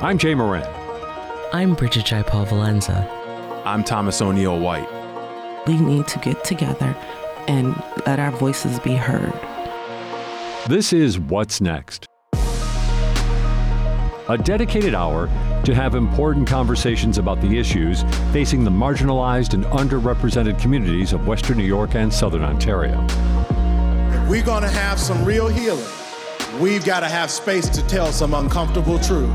I'm Jay Moran. I'm Bridget Jaipal Valenza. I'm Thomas O'Neill White. We need to get together and let our voices be heard. This is What's Next, a dedicated hour to have important conversations about the issues facing the marginalized and underrepresented communities of Western New York and Southern Ontario. If we're going to have some real healing, we've got to have space to tell some uncomfortable truth.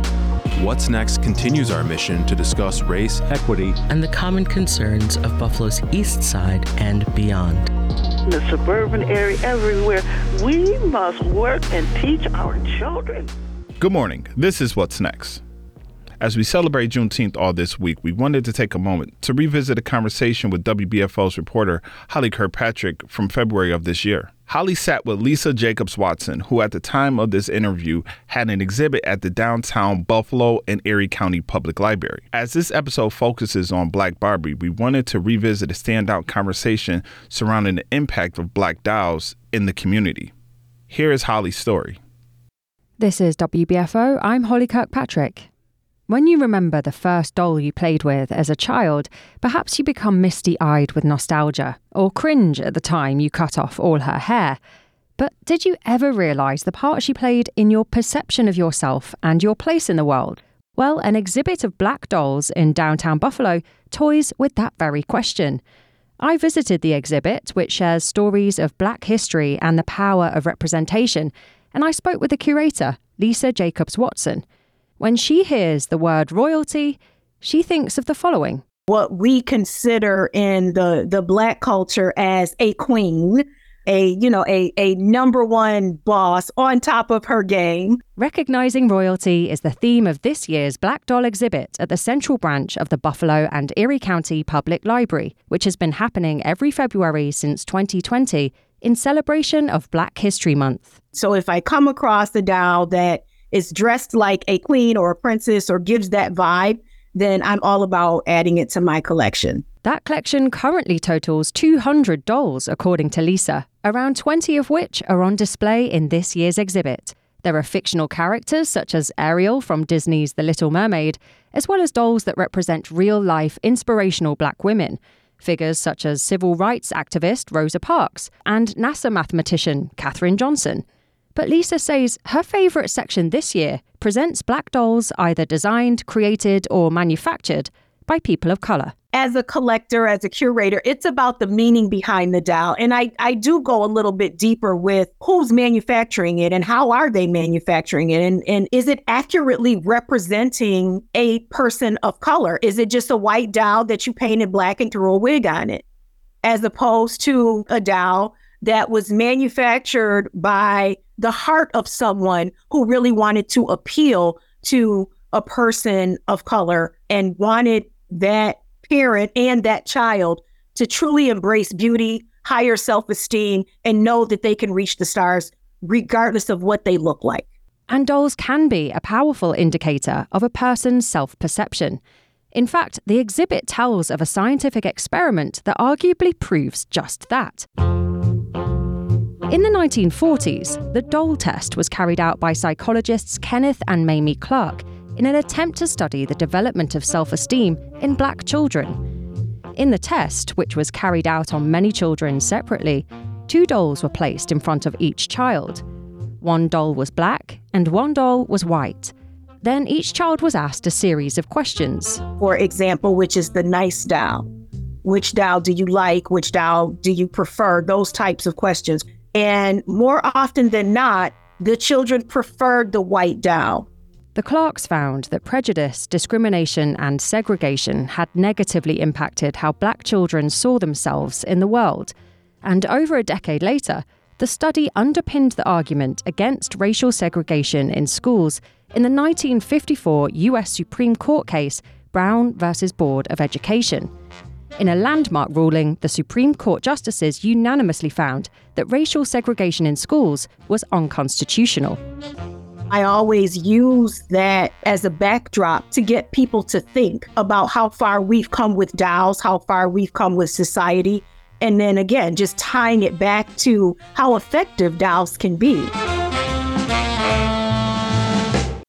What's Next continues our mission to discuss race, equity, and the common concerns of Buffalo's East Side and beyond. In the suburban area, everywhere, we must work and teach our children. Good morning. This is What's Next. As we celebrate Juneteenth all this week, we wanted to take a moment to revisit a conversation with WBFO's reporter Holly Kirkpatrick from February of this year. Holly sat with Lisa Jacobs Watson, who at the time of this interview had an exhibit at the downtown Buffalo and Erie County Public Library. As this episode focuses on Black Barbie, we wanted to revisit a standout conversation surrounding the impact of Black dolls in the community. Here is Holly's story. This is WBFO. I'm Holly Kirkpatrick. When you remember the first doll you played with as a child, perhaps you become misty-eyed with nostalgia, or cringe at the time you cut off all her hair. But did you ever realise the part she played in your perception of yourself and your place in the world? Well, an exhibit of black dolls in downtown Buffalo toys with that very question. I visited the exhibit, which shares stories of Black history and the power of representation, and I spoke with the curator, Lisa Jacobs Watson. When she hears the word royalty, she thinks of the following. What we consider in the Black culture as a queen, a number one boss on top of her game. Recognizing royalty is the theme of this year's Black Doll exhibit at the Central Branch of the Buffalo and Erie County Public Library, which has been happening every February since 2020 in celebration of Black History Month. So if I come across a doll that is dressed like a queen or a princess or gives that vibe, then I'm all about adding it to my collection. That collection currently totals 200 dolls, according to Lisa, around 20 of which are on display in this year's exhibit. There are fictional characters such as Ariel from Disney's The Little Mermaid, as well as dolls that represent real-life inspirational Black women. Figures such as civil rights activist Rosa Parks and NASA mathematician Katherine Johnson. But Lisa says her favourite section this year presents Black dolls either designed, created or manufactured by people of colour. As a collector, as a curator, it's about the meaning behind the doll. And I do go a little bit deeper with who's manufacturing it and how are they manufacturing it? And is it accurately representing a person of colour? Is it just a white doll that you painted black and threw a wig on it? As opposed to a doll that was manufactured by the heart of someone who really wanted to appeal to a person of color and wanted that parent and that child to truly embrace beauty, higher self-esteem, and know that they can reach the stars regardless of what they look like. And dolls can be a powerful indicator of a person's self-perception. In fact, the exhibit tells of a scientific experiment that arguably proves just that. In the 1940s, the doll test was carried out by psychologists Kenneth and Mamie Clark in an attempt to study the development of self-esteem in Black children. In the test, which was carried out on many children separately, 2 dolls were placed in front of each child. 1 doll was Black and 1 doll was white. Then each child was asked a series of questions. For example, which is the nice doll? Which doll do you like? Which doll do you prefer? Those types of questions. And more often than not, the children preferred the white doll. The Clarks found that prejudice, discrimination, and segregation had negatively impacted how Black children saw themselves in the world. And over a decade later, the study underpinned the argument against racial segregation in schools in the 1954 US Supreme Court case Brown v. Board of Education. In a landmark ruling, the Supreme Court justices unanimously found that racial segregation in schools was unconstitutional. I always use that as a backdrop to get people to think about how far we've come with dolls, how far we've come with society, and then again, just tying it back to how effective dolls can be.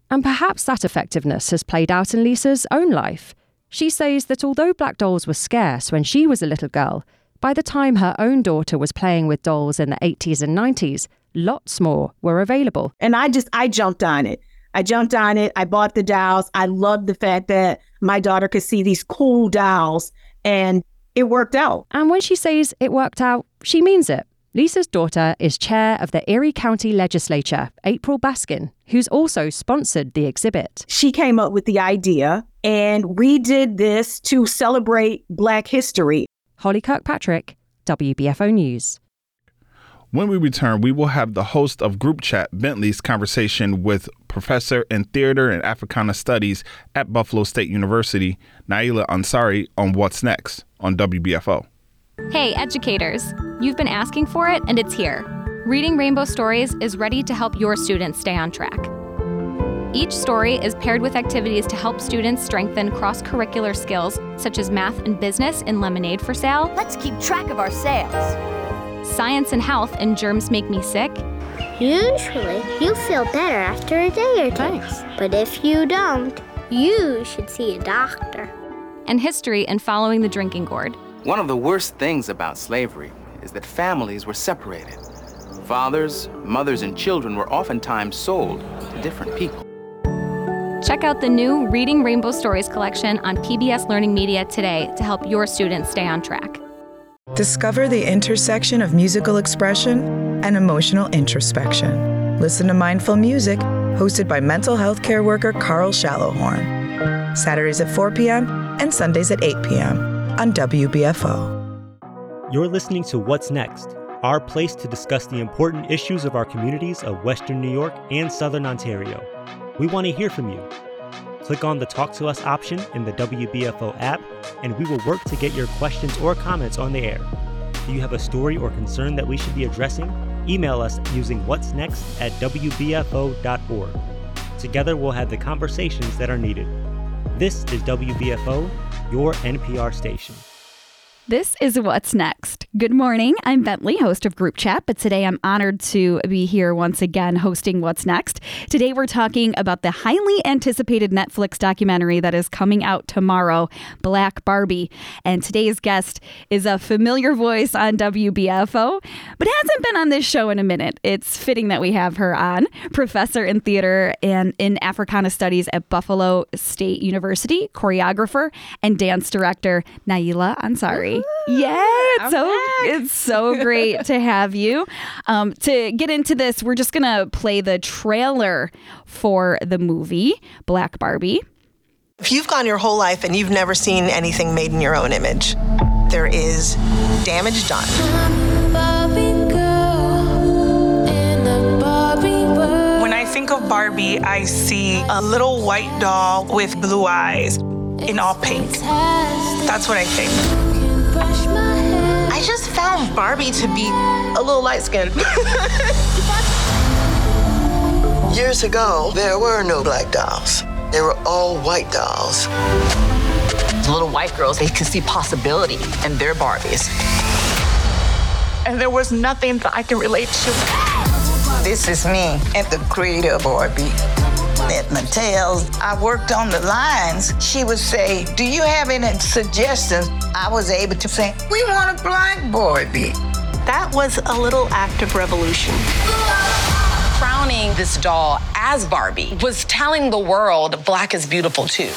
And perhaps that effectiveness has played out in Lisa's own life. She says that although black dolls were scarce when she was a little girl, by the time her own daughter was playing with dolls in the 80s and 90s, lots more were available. And I jumped on it. I bought the dolls. I loved the fact that my daughter could see these cool dolls, and it worked out. And when she says it worked out, she means it. Lisa's daughter is chair of the Erie County Legislature, April Baskin, who's also sponsored the exhibit. She came up with the idea, and we did this to celebrate Black history. Holly Kirkpatrick, WBFO News. When we return, we will have the host of Group Chat, Bentley's conversation with professor in theater and Africana studies at Buffalo State University, Naila Ansari, on What's Next on WBFO. Hey, educators, you've been asking for it, and it's here. Reading Rainbow Stories is ready to help your students stay on track. Each story is paired with activities to help students strengthen cross-curricular skills, such as math and business in Lemonade for Sale. Let's keep track of our sales. Science and health in Germs Make Me Sick. Usually, you feel better after a day or two. Thanks. But if you don't, you should see a doctor. And history in Following the Drinking Gourd. One of the worst things about slavery is that families were separated. Fathers, mothers, and children were oftentimes sold to different people. Check out the new Reading Rainbow Stories collection on PBS Learning Media today to help your students stay on track. Discover the intersection of musical expression and emotional introspection. Listen to Mindful Music, hosted by mental health care worker Carl Shallowhorn. Saturdays at 4 p.m. and Sundays at 8 p.m. on WBFO. You're listening to What's Next, our place to discuss the important issues of our communities of Western New York and Southern Ontario. We want to hear from you. Click on the Talk to Us option in the WBFO app, and we will work to get your questions or comments on the air. Do you have a story or concern that we should be addressing? Email us using whatsnext@wbfo.org. Together, we'll have the conversations that are needed. This is WBFO, your NPR station. This is What's Next. Good morning. I'm Bentley, host of Group Chat, but today I'm honored to be here once again hosting What's Next. Today we're talking about the highly anticipated Netflix documentary that is coming out tomorrow, Black Barbie. And today's guest is a familiar voice on WBFO, but hasn't been on this show in a minute. It's fitting that we have her on. Professor in theater and in Africana studies at Buffalo State University, choreographer and dance director Naila Ansari. Yeah, it's so great to have you. To get into this, we're just going to play the trailer for the movie, Black Barbie. If you've gone your whole life and you've never seen anything made in your own image, there is damage done. When I think of Barbie, I see a little white doll with blue eyes in all pink. That's what I think. I just found Barbie to be a little light-skinned. Years ago, there were no black dolls. They were all white dolls. Little white girls, they could see possibility in their Barbies. And there was nothing that I can relate to. This is me at the creator of Barbie. At Mattel's, I worked on the lines. She would say, do you have any suggestions? I was able to say, we want a black Barbie. That was a little act of revolution. Crowning this doll as Barbie was telling the world black is beautiful too.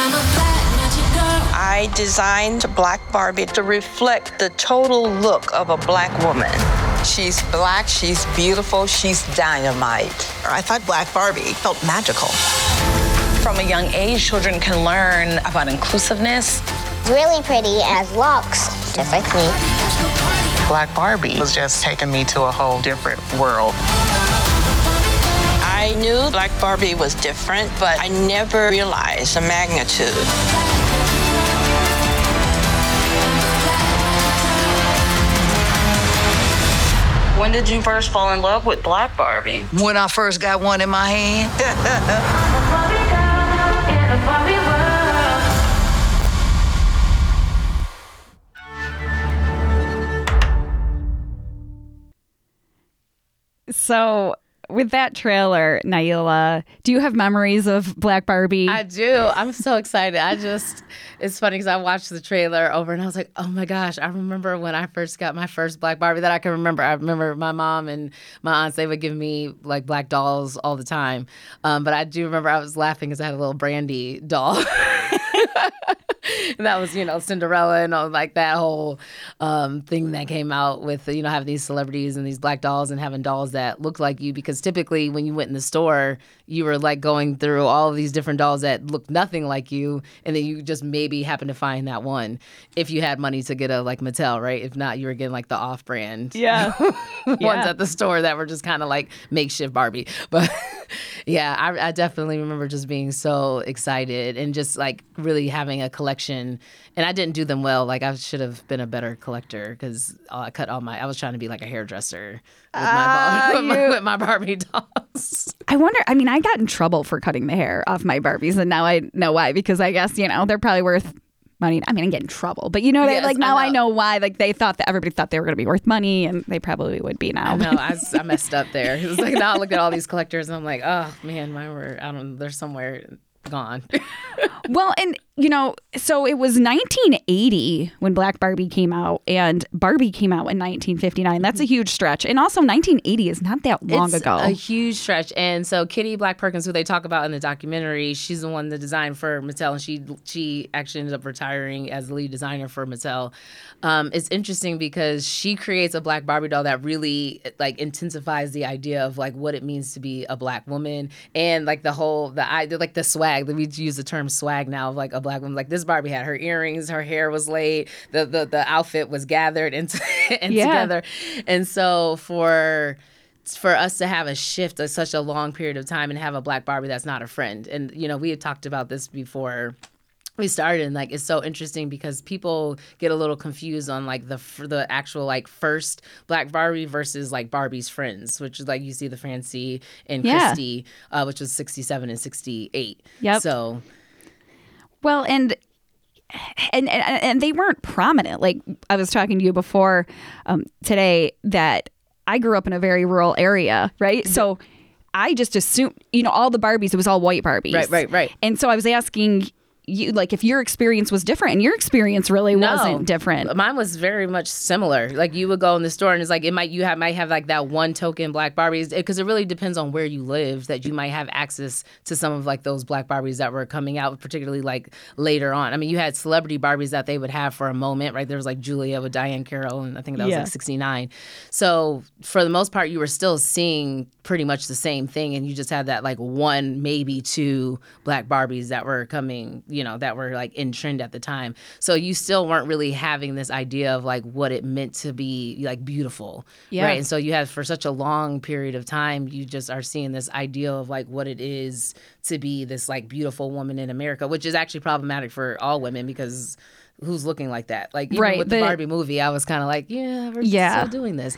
I designed Black Barbie to reflect the total look of a black woman. She's black, she's beautiful, she's dynamite. I thought Black Barbie felt magical. From a young age, children can learn about inclusiveness. Really pretty as looks, just like me. Black Barbie was just taking me to a whole different world. I knew Black Barbie was different, but I never realized the magnitude. When did you first fall in love with Black Barbie? When I first got one in my hand. So with that trailer, Naila, do you have memories of Black Barbie? I do. I'm so excited. It's funny because I watched the trailer over and I was like, oh my gosh, I remember when I first got my first Black Barbie that I can remember. I remember my mom and my aunts, they would give me like black dolls all the time. But I do remember I was laughing because I had a little Brandy doll. And that was, Cinderella and all, like that whole thing that came out with, having these celebrities and these black dolls and having dolls that looked like you. Because typically when you went in the store, you were like going through all of these different dolls that looked nothing like you. And then you just maybe happened to find that one if you had money to get a like Mattel, right? If not, you were getting like the off-brand ones at the store that were just kind of like makeshift Barbie. But yeah, I definitely remember just being so excited and just like really having a collection. And I didn't do them well. Like I should have been a better collector because I was trying to be like a hairdresser with my Barbie dolls. I wonder, I got in trouble for cutting the hair off my Barbies, and now I know why, because I guess, they're probably worth money. I get in trouble, but I know why. Like they thought that everybody thought they were going to be worth money, and they probably would be now. I know, I messed up there. It was like, now I look at all these collectors and I'm like, oh man, mine were, I don't know, they're somewhere gone. Well, and so it was 1980 when Black Barbie came out, and Barbie came out in 1959. That's a huge stretch. And also 1980 is not that long ago. It's a huge stretch. And so Kitty Black Perkins, who they talk about in the documentary, she's the one that designed for Mattel, and she actually ended up retiring as the lead designer for Mattel. It's interesting because she creates a Black Barbie doll that really like intensifies the idea of like what it means to be a Black woman, and like the swag. We use the term swag now of like a Black woman. Like this Barbie had her earrings, her hair was laid, the outfit was gathered and together. And so for us to have a shift of such a long period of time and have a Black Barbie that's not a friend. And, we had talked about this before we started, and like it's so interesting because people get a little confused on like the actual like first Black Barbie versus like Barbie's friends, which is like you see the Francie and Christy, which was 67 and 68. Yep. So, well, and they weren't prominent. Like I was talking to you before today that I grew up in a very rural area, right? So I just assumed, all the Barbies, it was all white Barbies. Right. And so I was asking you, like, if your experience was different, and your experience really wasn't different. Mine was very much similar. Like you would go in the store and it's like might have like that one token Black Barbies, because it really depends on where you live that you might have access to some of like those Black Barbies that were coming out, particularly like later on. You had celebrity Barbies that they would have for a moment, right? There was like Julia with Diane Carroll, and I think that was like 69. So for the most part, you were still seeing pretty much the same thing, and you just had that like one, maybe two Black Barbies that were coming, that were like in trend at the time. So you still weren't really having this idea of like what it meant to be like beautiful, right? And so you had, for such a long period of time, you just are seeing this ideal of like what it is to be this like beautiful woman in America, which is actually problematic for all women because who's looking like that? Like even with the Barbie movie, I was kind of like, we're still doing this,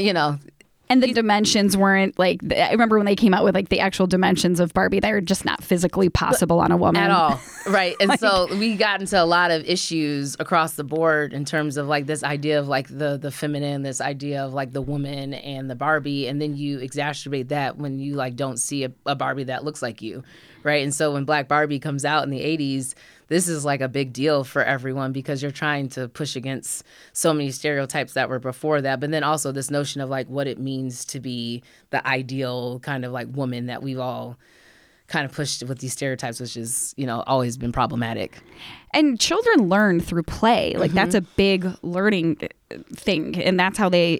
And the dimensions weren't like, I remember when they came out with like the actual dimensions of Barbie, they were just not physically possible on a woman. At all. Right. And so we got into a lot of issues across the board in terms of like this idea of like the feminine, this idea of like the woman and the Barbie. And then you exacerbate that when you like don't see a Barbie that looks like you. Right. And so when Black Barbie comes out in the 80s, this is like a big deal for everyone because you're trying to push against so many stereotypes that were before that. But then also this notion of like what it means to be the ideal kind of like woman that we've all kind of pushed with these stereotypes, which is, always been problematic. And children learn through play. Like that's a big learning thing. And that's how they,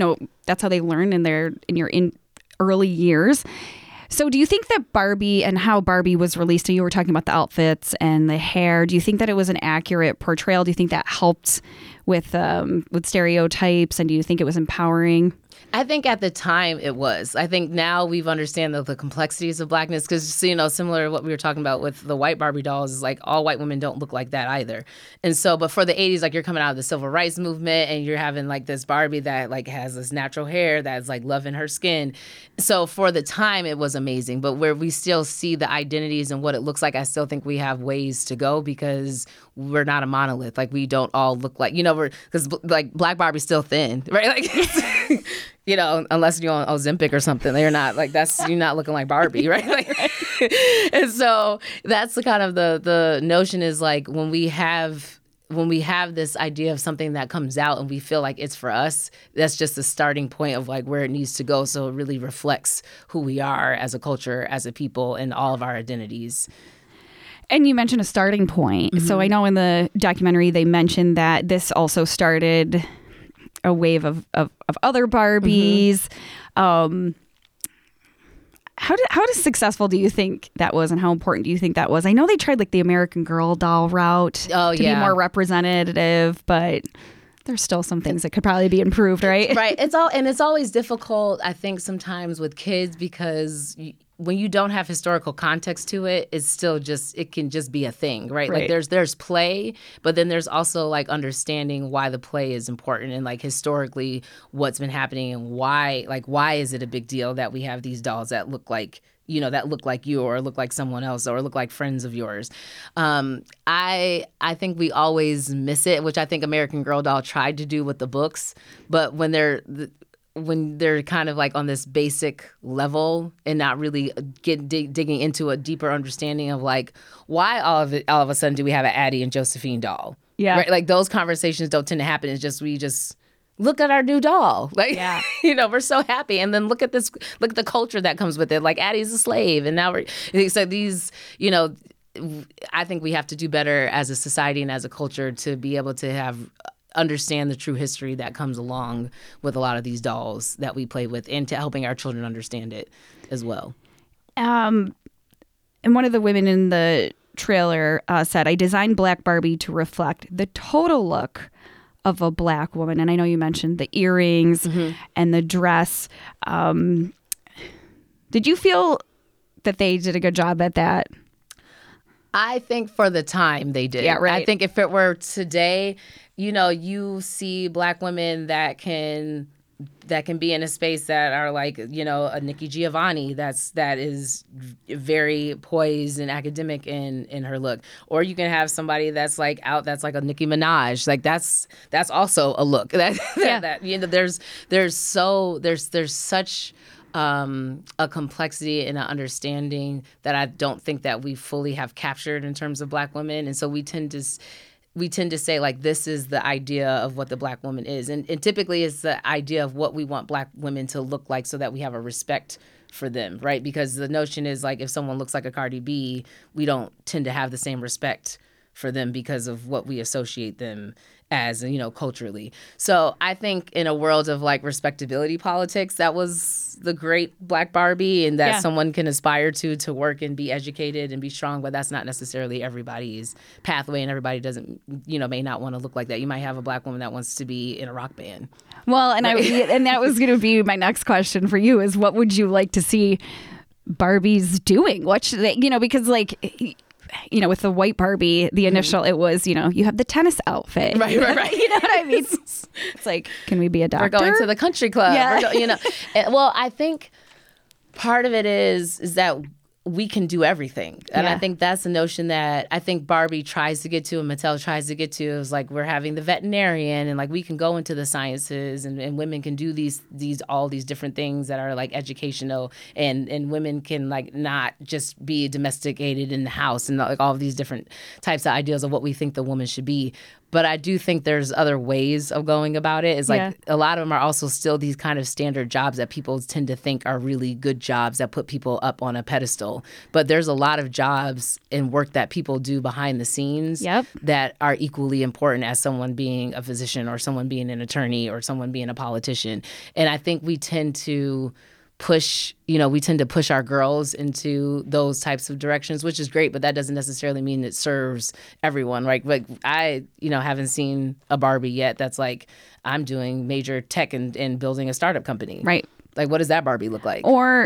learn in your early years. So do you think that Barbie and how Barbie was released, and you were talking about the outfits and the hair, do you think that it was an accurate portrayal? Do you think that helped with stereotypes, and do you think it was empowering? I think at the time it was. I think now we've understand the complexities of Blackness because, similar to what we were talking about with the white Barbie dolls is like all white women don't look like that either. And so, but for the 80s, like you're coming out of the civil rights movement and you're having like this Barbie that like has this natural hair that's like loving her skin. So for the time it was amazing, but where we still see the identities and what it looks like, I still think we have ways to go because we're not a monolith. Like we don't all look like, because like Black Barbie's still thin, right? Like you know, unless you're on Ozempic or something, you're not you're not looking like Barbie, right? Like, and so that's the kind of the notion is like when we have this idea of something that comes out and we feel like it's for us, that's just the starting point of like where it needs to go. So it really reflects who we are as a culture, as a people, and all of our identities. And you mentioned a starting point. Mm-hmm. So I know in the documentary they mentioned that this also started a wave of other Barbies. Mm-hmm. How successful do you think that was, and how important do you think that was? I know they tried like the American Girl doll route to be more representative, but there's still some things that could probably be improved, right? Right. It's always difficult, I think, sometimes with kids because when you don't have historical context to it, it can just be a thing, right? Like there's play, but then there's also like understanding why the play is important and like historically what's been happening and why is it a big deal that we have these dolls that look like you or look like someone else or look like friends of yours. I think we always miss it, which I think American Girl doll tried to do with the books, but when they're kind of like on this basic level and not really digging into a deeper understanding of like why all of a sudden do we have an Addie and Josephine doll? Yeah, right? Like those conversations don't tend to happen. It's just we just look at our new doll. Like, we're so happy. And then look at the culture that comes with it. Like Addie's a slave. And now so these, I think we have to do better as a society and as a culture to be able to understand the true history that comes along with a lot of these dolls that we play with and to helping our children understand it as well. And one of the women in the trailer said, I designed Black Barbie to reflect the total look of a Black woman. And I know you mentioned the earrings and the dress. Did you feel that they did a good job at that? I think for the time they did. Yeah, right. I think if it were today, you see Black women that can be in a space that are like, a Nikki Giovanni that is very poised and academic in her look. Or you can have somebody that's like that's like a Nicki Minaj. Like that's also a look. There's such a complexity and an understanding that I don't think that we fully have captured in terms of Black women. And so we tend to say, like, this is the idea of what the Black woman is. And typically it's the idea of what we want Black women to look like so that we have a respect for them, right? Because the notion is, like, if someone looks like a Cardi B, we don't tend to have the same respect for them because of what we associate them as, culturally. So I think in a world of like respectability politics, that was the great Black Barbie, and that someone can aspire to work and be educated and be strong, but that's not necessarily everybody's pathway, and everybody doesn't, may not want to look like that. You might have a Black woman that wants to be in a rock band. Well, and and that was going to be my next question for you is what would you like to see Barbies doing? What should they, because like, with the white Barbie, the initial, it was, you have the tennis outfit. Right. You know what I mean? It's like, can we be a doctor? We're going to the country club. Yeah. Well, I think part of it is that we can do everything. And I think that's the notion that I think Barbie tries to get to and Mattel tries to get to is like we're having the veterinarian and like we can go into the sciences and women can do all these different things that are like educational and women can like not just be domesticated in the house and like all of these different types of ideals of what we think the woman should be. But I do think there's other ways of going about it. It's like a lot of them are also still these kind of standard jobs that people tend to think are really good jobs that put people up on a pedestal. But there's a lot of jobs and work that people do behind the scenes that are equally important as someone being a physician or someone being an attorney or someone being a politician. And I think we tend to push our girls into those types of directions, which is great, but that doesn't necessarily mean it serves everyone, right? Like I, haven't seen a Barbie yet that's like, I'm doing major tech and building a startup company. Right. Like, what does that Barbie look like? Or,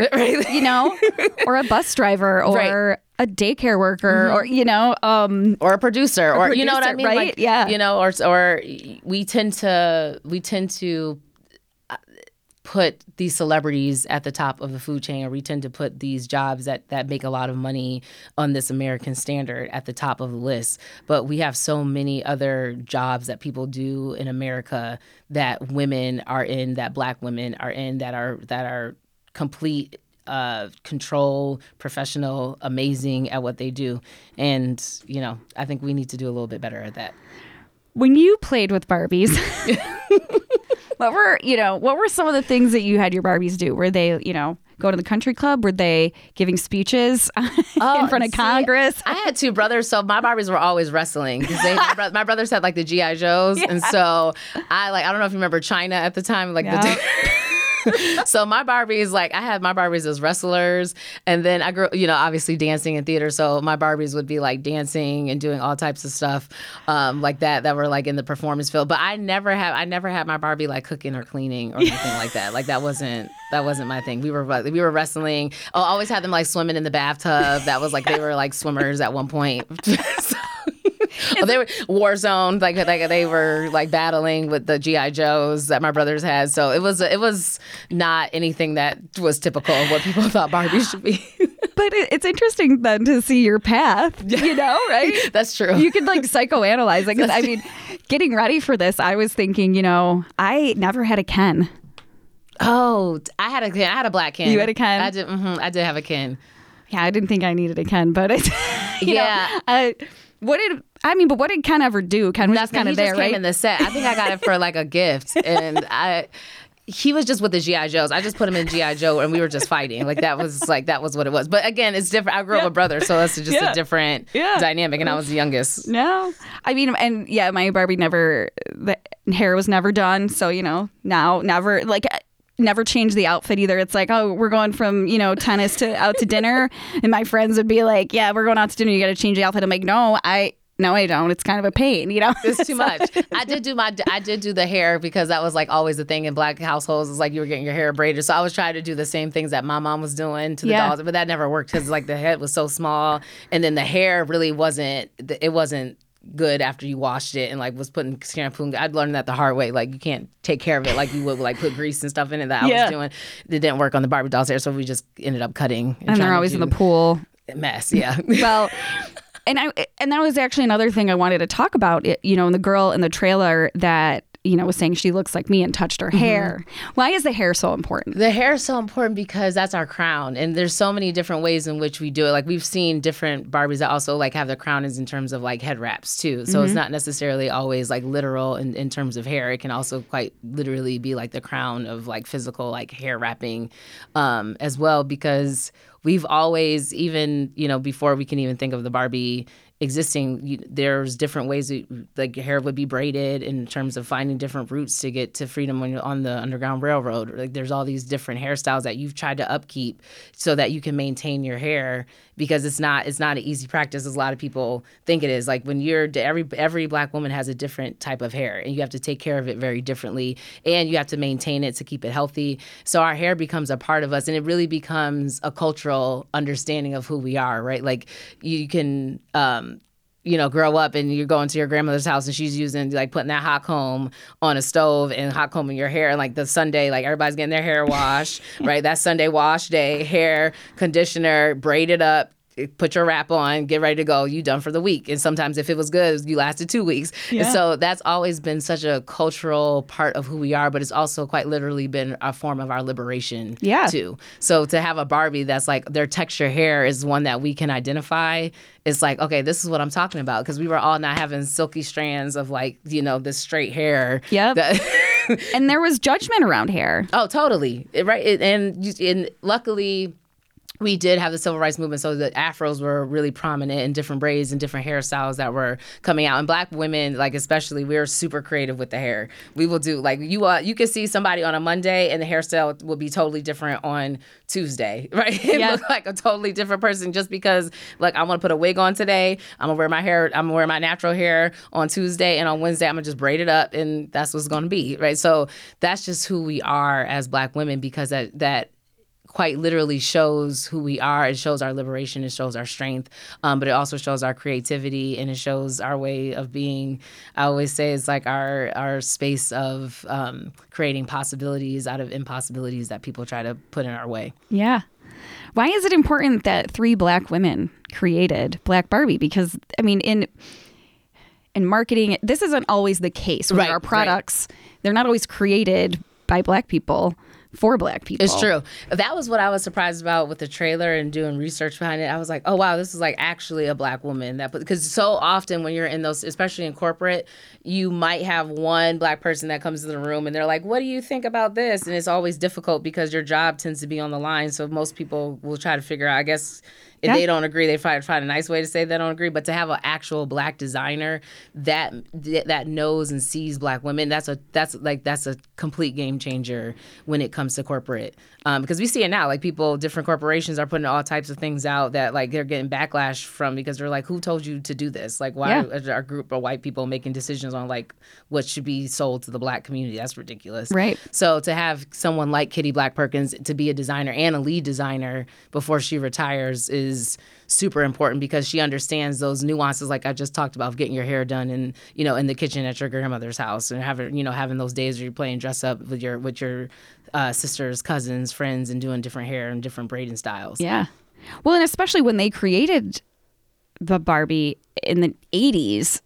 or a bus driver or a daycare worker or, or a producer or, you know what I mean? Right? Like, or we tend to put these celebrities at the top of the food chain, or we tend to put these jobs that make a lot of money on this American standard at the top of the list. But we have so many other jobs that people do in America that women are in, that Black women are in, that are complete control, professional, amazing at what they do. And, I think we need to do a little bit better at that. When you played with Barbies, what were some of the things that you had your Barbies do? Were they, go to the country club? Were they giving speeches in front of Congress? I had two brothers, so my Barbies were always wrestling. My brothers had like the G.I. Joes, and so I don't know if you remember China at the time, so my Barbies, I had my Barbies as wrestlers, and then I grew, obviously dancing in theater. So my Barbies would be dancing and doing all types of stuff like that were in the performance field. But I never had my Barbie cooking or cleaning or anything like that. That wasn't my thing. We were wrestling. I always had them swimming in the bathtub. That was they were swimmers at one point. They were war zone, they were battling with the G.I. Joes that my brothers had. So it was not anything that was typical of what people thought Barbie should be. But it's interesting then to see your path, right? That's true. You could psychoanalyze it. Because I mean, getting ready for this, I was thinking, I never had a Ken. Oh, I had a Ken. I had a black Ken. You had a Ken? I did. Mm-hmm, I did have a Ken. Yeah, I didn't think I needed a Ken, but it's what did Ken ever do? Ken was just kind of there, right? He just came in the set. I think I got it for a gift, and he was just with the G.I. Joes. I just put him in G.I. Joe, and we were just fighting. That was what it was. But again, it's different. I grew up with brothers, so that's just a different dynamic, and I was the youngest. No, I mean, and my Barbie the hair was never done, so now never changed the outfit either. It's we're going from, tennis to out to dinner. And my friends would be like, yeah, we're going out to dinner. You got to change the outfit. I'm like, No, I don't. It's kind of a pain, It's too much. I did do the hair because that was always the thing in Black households. Is you were getting your hair braided. So I was trying to do the same things that my mom was doing to the dolls, but that never worked because the head was so small, and then the hair really wasn't good after you washed it and was putting shampoo. I'd learned that the hard way. You can't take care of it like you would put grease and stuff in it that I was doing. It didn't work on the Barbie doll's hair, so we just ended up cutting. And they're always in the pool. Mess, yeah. Well, and that was actually another thing I wanted to talk about. And the girl in the trailer that was saying she looks like me and touched her hair. Why is the hair so important? The hair is so important because that's our crown, and there's so many different ways in which we do it. We've seen different Barbies that also have their crownings in terms of head wraps too. So it's not necessarily always literal in terms of hair. It can also quite literally be the crown of physical hair wrapping as well, because we've always, even before we can even think of the Barbie existing, there's different ways hair would be braided in terms of finding different routes to get to freedom when you're on the Underground Railroad. There's all these different hairstyles that you've tried to upkeep so that you can maintain your hair, because it's not an easy practice as a lot of people think it is. When you're every Black woman has a different type of hair, and you have to take care of it very differently, and you have to maintain it to keep it healthy. So our hair becomes a part of us, and it really becomes a cultural understanding of who we are, right? You can grow up and you're going to your grandmother's house and she's using putting that hot comb on a stove and hot combing your hair, and the Sunday everybody's getting their hair washed, right? That Sunday wash day, hair, conditioner, braid it up, put your wrap on, get ready to go. You done for the week. And sometimes if it was good, you lasted 2 weeks. Yeah. And so that's always been such a cultural part of who we are, but it's also quite literally been a form of our liberation too. So to have a Barbie that's their texture hair is one that we can identify. It's okay, this is what I'm talking about, because we were all not having silky strands of this straight hair. Yep. And there was judgment around hair. Oh, totally. Right. And luckily, we did have the civil rights movement, so the afros were really prominent in different braids and different hairstyles that were coming out. And Black women, we were super creative with the hair. We will do you could see somebody on a Monday and the hairstyle will be totally different on Tuesday, right? It looked like a totally different person just because I want to put a wig on today. I'm gonna wear my hair. I'm gonna wear my natural hair on Tuesday, and on Wednesday I'm gonna just braid it up, and that's what's gonna be, right? So that's just who we are as Black women, because that quite literally shows who we are. It shows our liberation. It shows our strength. But it also shows our creativity, and it shows our way of being. I always say it's like our space of creating possibilities out of impossibilities that people try to put in our way. Yeah. Why is it important that 3 Black women created Black Barbie? Because, I mean, in marketing, this isn't always the case. When there are products, they're not always created by Black people for Black people. It's true. That was what I was surprised about with the trailer and doing research behind it. I was like, oh, wow, this is like actually a Black woman. Because so often when you're in those, especially in corporate, you might have one Black person that comes to the room and they're like, what do you think about this? And it's always difficult because your job tends to be on the line. So most people will try to figure out, I guess, if they don't agree, they find a nice way to say they don't agree. But to have an actual Black designer that knows and sees Black women, that's a complete game changer when it comes to corporate. Because we see it now, like different corporations are putting all types of things out that like they're getting backlash from because they're like, who told you to do this? Like, why are our group of white people making decisions on like what should be sold to the Black community? That's ridiculous. Right. So to have someone like Kitty Black Perkins to be a designer and a lead designer before she retires is super important because she understands those nuances like I just talked about of getting your hair done and in the kitchen at your grandmother's house and having those days where you're playing dress up with your sisters, cousins, friends, and doing different hair and different braiding styles. Yeah. Well, and especially when they created the Barbie in the 80s,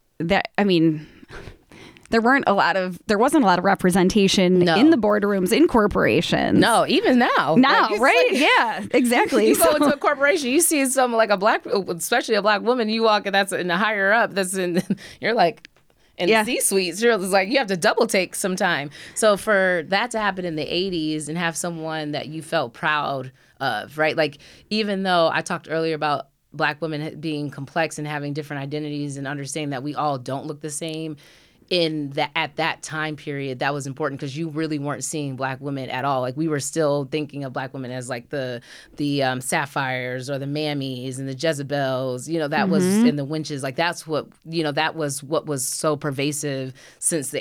there wasn't a lot of representation in the boardrooms in corporations. No, even now. Right? Yeah, exactly. You go into a corporation, you see someone like especially a Black woman, you walk and that's in the higher up, you're like, in the C-suites, you're like, you have to double take some time. So for that to happen in the 80s and have someone that you felt proud of, right? Like, even though I talked earlier about Black women being complex and having different identities and understanding that we all don't look the same, at that time period, that was important because you really weren't seeing Black women at all. Like, we were still thinking of Black women as like the Sapphires or the Mammies and the Jezebels, that was in the Winches. Like, that's what, that was what was so pervasive since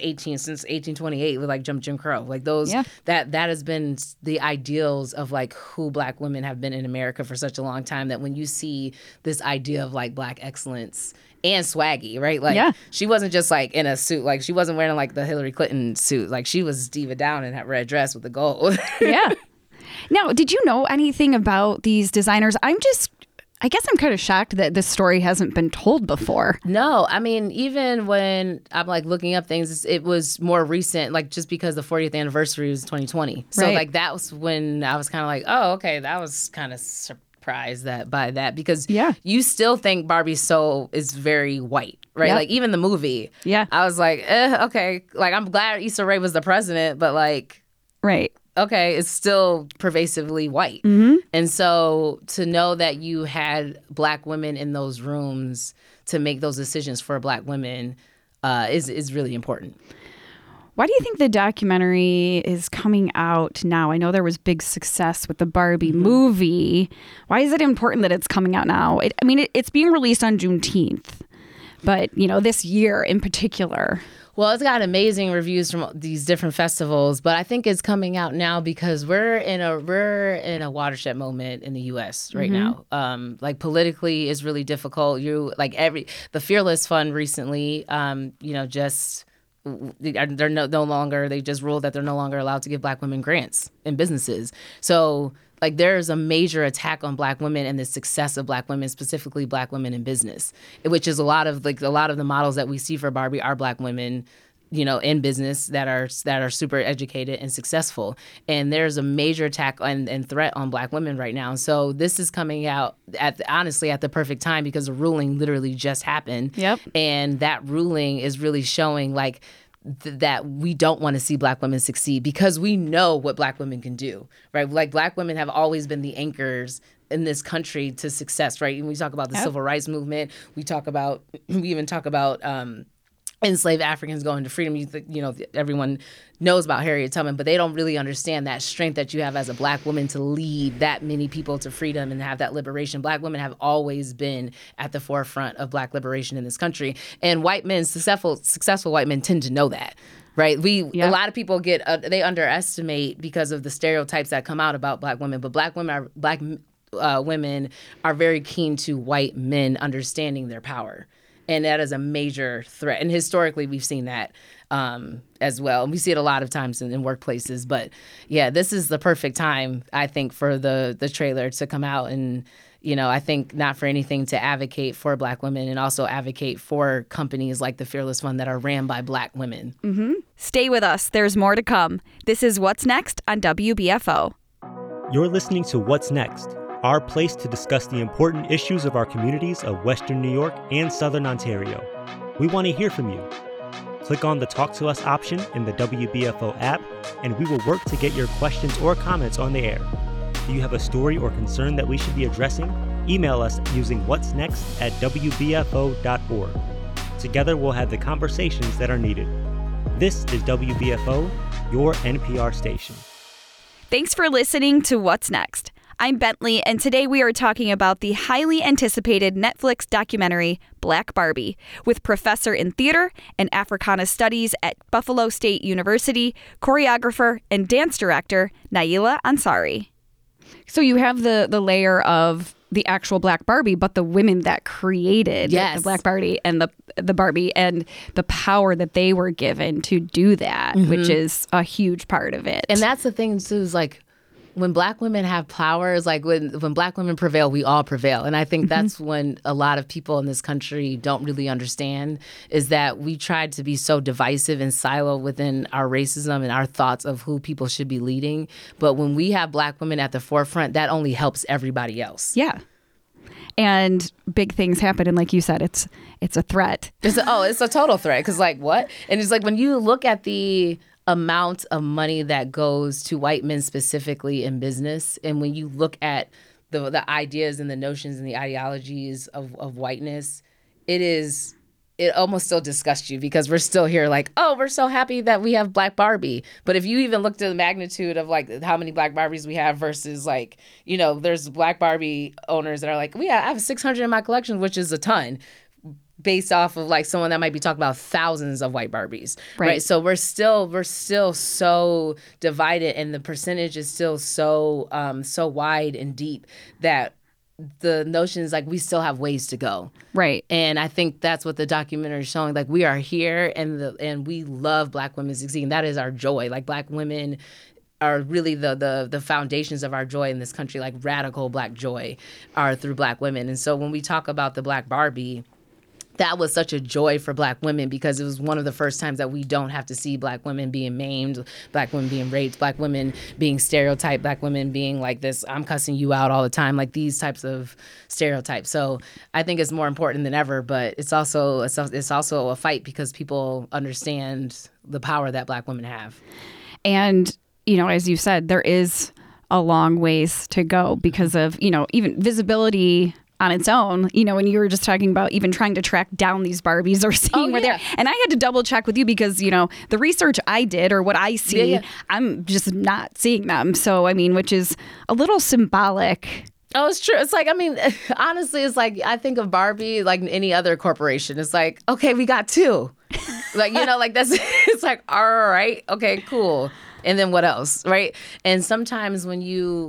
1828 with like Jim Crow. Like those, that has been the ideals of like who Black women have been in America for such a long time that when you see this idea of like Black excellence and swaggy, right? Like, she wasn't just like in a suit. Like, she wasn't wearing like the Hillary Clinton suit. Like, she was diva down in that red dress with the gold. Yeah. Now, did you know anything about these designers? I guess I'm kind of shocked that this story hasn't been told before. No, I mean, even when I'm like looking up things, it was more recent, like just because the 40th anniversary was 2020. So like that was when I was kind of like, oh, okay, that was kind of surprised by that because you still think Barbie soul is very white, right? Like even the movie, I was like, okay, like I'm glad Issa Rae was the president, but like, okay, it's still pervasively white. And so to know that you had Black women in those rooms to make those decisions for Black women is really important. Why do you think the documentary is coming out now? I know there was big success with the Barbie movie. Why is it important that it's coming out now? It's being released on Juneteenth, but this year in particular. Well, it's got amazing reviews from these different festivals, but I think it's coming out now because we're in a watershed moment in the U.S. right now. Like politically, is really difficult. The Fearless Fund recently, they're no longer. They just ruled that they're no longer allowed to give Black women grants in businesses. So like there's a major attack on Black women and the success of Black women, specifically Black women in business, which is a lot of the models that we see for Barbie are Black women, in business that are super educated and successful. And there's a major attack and threat on Black women right now. So this is coming out at the perfect time because the ruling literally just happened. And that ruling is really showing like that we don't want to see Black women succeed because we know what Black women can do, right? Like Black women have always been the anchors in this country to success, right? And we talk about the civil rights movement. We even talk about enslaved Africans going to freedom. Everyone knows about Harriet Tubman, but they don't really understand that strength that you have as a Black woman to lead that many people to freedom and have that liberation. Black women have always been at the forefront of Black liberation in this country. And white men, successful white men tend to know that. right? A lot of people they underestimate because of the stereotypes that come out about Black women, but Black women are very keen to white men understanding their power. And that is a major threat. And historically, we've seen that as well. And we see it a lot of times in workplaces. But yeah, this is the perfect time, I think, for the trailer to come out. And, I think not for anything to advocate for Black women and also advocate for companies like the Fearless Fund that are ran by Black women. Mm-hmm. Stay with us. There's more to come. This is What's Next on WBFO. You're listening to What's Next, our place to discuss the important issues of our communities of Western New York and Southern Ontario. We want to hear from you. Click on the Talk to Us option in the WBFO app, and we will work to get your questions or comments on the air. Do you have a story or concern that we should be addressing? Email us using whatsnext@wbfo.org. Together we'll have the conversations that are needed. This is WBFO, your NPR station. Thanks for listening to What's Next. I'm Bentley, and today we are talking about the highly anticipated Netflix documentary, Black Barbie, with professor in theater and Africana studies at Buffalo State University, choreographer and dance director, Naila Ansari. So you have the layer of the actual Black Barbie, but the women that created the Black Barbie and the Barbie and the power that they were given to do that, which is a huge part of it. And that's the thing, too, is like, when Black women have power, it's like when Black women prevail, we all prevail. And I think that's when a lot of people in this country don't really understand, is that we tried to be so divisive and silo within our racism and our thoughts of who people should be leading. But when we have Black women at the forefront, that only helps everybody else. Yeah. And big things happen. And like you said, it's a threat. It's a total threat. Because like, what? And it's like when you look at the amount of money that goes to white men specifically in business, and when you look at the ideas and the notions and the ideologies of whiteness, it almost still disgusts you, because we're still here like, oh, we're so happy that we have Black Barbie. But if you even look at the magnitude of like how many Black Barbies we have versus like, there's Black Barbie owners that are like, I have 600 in my collection, which is a ton, based off of like someone that might be talking about thousands of white Barbies, right? So we're still so divided, and the percentage is still so wide and deep that the notion is like we still have ways to go, right? And I think that's what the documentary is showing. Like, we are here, and we love Black women succeeding. That is our joy. Like, Black women are really the foundations of our joy in this country. Like, radical Black joy are through Black women. And so when we talk about the Black Barbie, that was such a joy for Black women, because it was one of the first times that we don't have to see Black women being maimed, Black women being raped, Black women being stereotyped, Black women being like this, I'm cussing you out all the time, like these types of stereotypes. So I think it's more important than ever, but it's also a fight, because people understand the power that Black women have. And, as you said, there is a long ways to go because of, even visibility on its own, when you were just talking about even trying to track down these Barbies or seeing where they're, and I had to double check with you because, the research I did or what I see, I'm just not seeing them. So, which is a little symbolic. Oh, it's true. It's like, honestly, it's like, I think of Barbie like any other corporation. It's like, okay, we got two. Like, like that's, it's like, all right, okay, cool. And then what else, right? And sometimes when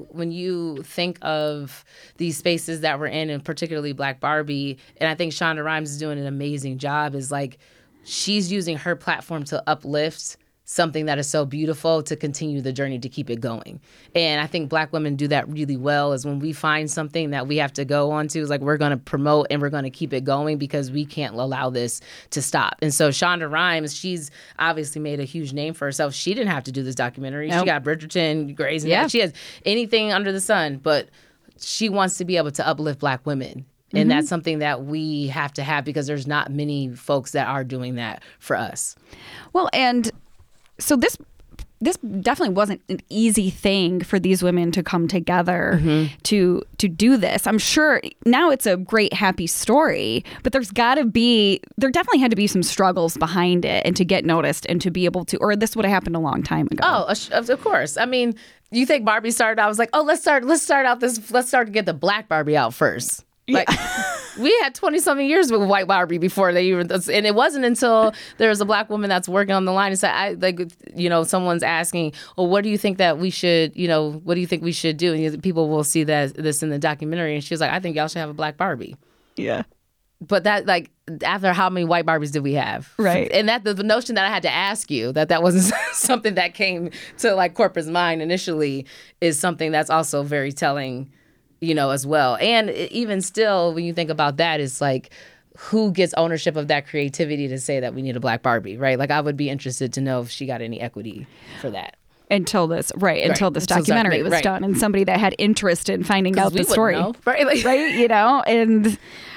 you think of these spaces that we're in, and particularly Black Barbie, and I think Shonda Rhimes is doing an amazing job, is like, she's using her platform to uplift something that is so beautiful to continue the journey, to keep it going. And I think Black women do that really well, is when we find something that we have to go on to, is like, we're going to promote and we're going to keep it going, because we can't allow this to stop. And so Shonda Rhimes, she's obviously made a huge name for herself. She didn't have to do this documentary. Nope. She got Bridgerton, Grey's Anatomy. She has anything under the sun, but she wants to be able to uplift Black women. And that's something that we have to have, because there's not many folks that are doing that for us. Well, and so this definitely wasn't an easy thing for these women to come together to do this. I'm sure now it's a great, happy story, but there definitely had to be some struggles behind it, and to get noticed and to be able to, or this would have happened a long time ago. Oh, of course. You think Barbie started, I was like, oh, let's start to get the Black Barbie out first. Like, we had 20-something years with white Barbie before they even, and it wasn't until there was a Black woman that's working on the line and said, someone's asking, well, what do you think that we should, what do you think we should do? And people will see this in the documentary. And she was like, I think y'all should have a Black Barbie. Yeah. But that, after how many white Barbies did we have? Right. And that the notion that I had to ask you, that wasn't something that came to corporate's mind initially, is something that's also very telling, as well. And even still, when you think about that, it's like, who gets ownership of that creativity to say that we need a Black Barbie, right? I would be interested to know if she got any equity for that. Until this documentary was done, and somebody that had interest in finding out the story. Know, right? And,